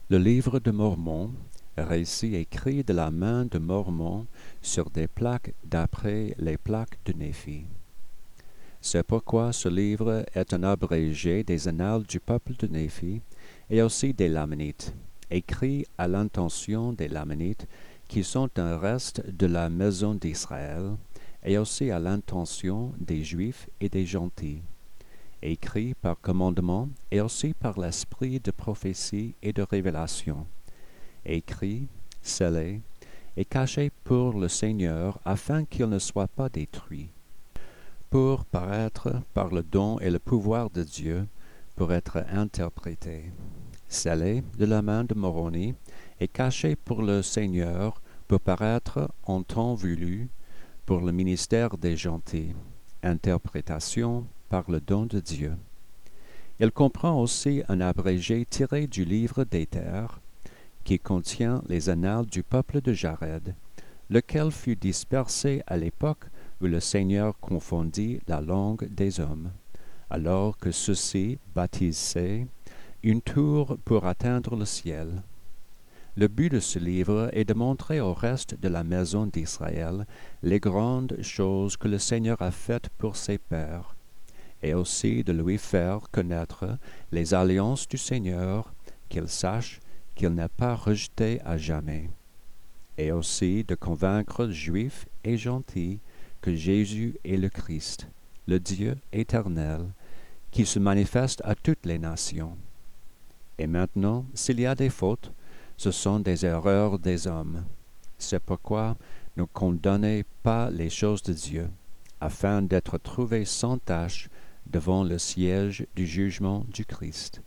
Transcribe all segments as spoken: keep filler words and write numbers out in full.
Le livre de Mormon, récit écrit de la main de Mormon sur des plaques d'après les plaques de Néphi. C'est pourquoi ce livre est un abrégé des annales du peuple de Néphi et aussi des Lamanites, écrit à l'intention des Lamanites qui sont un reste de la maison d'Israël, et aussi à l'intention des Juifs et des gentils, écrit par commandement et aussi par l'esprit de prophétie et de révélation, écrit, scellé et caché pour le Seigneur afin qu'il ne soit pas détruit, pour paraître par le don et le pouvoir de Dieu, pour être interprété, scellé de la main de Moroni et caché pour le Seigneur, pour paraître en temps voulu, pour le ministère des gentils, interprétation par le don de Dieu. Il comprend aussi un abrégé tiré du livre d'Éter, qui contient les annales du peuple de Jared, lequel fut dispersé à l'époque où le Seigneur confondit la langue des hommes, alors que ceux-ci bâtissaient une tour pour atteindre le ciel. Le but de ce livre est de montrer au reste de la maison d'Israël les grandes choses que le Seigneur a faites pour ses pères, et aussi de lui faire connaître les alliances du Seigneur, qu'il sache qu'il n'est pas rejeté à jamais, et aussi de convaincre Juifs et gentils que Jésus est le Christ, le Dieu éternel, qui se manifeste à toutes les nations. Et maintenant, s'il y a des fautes, ce sont des erreurs des hommes. C'est pourquoi ne condamnez pas les choses de Dieu, afin d'être trouvés sans tache devant le siège du jugement du Christ.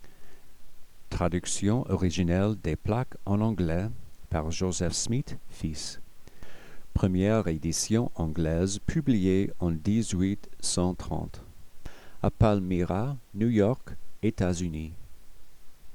Traduction originelle des plaques en anglais par Joseph Smith, fils. Première édition anglaise publiée en dix-huit cent trente. À Palmyra, New York, États-Unis.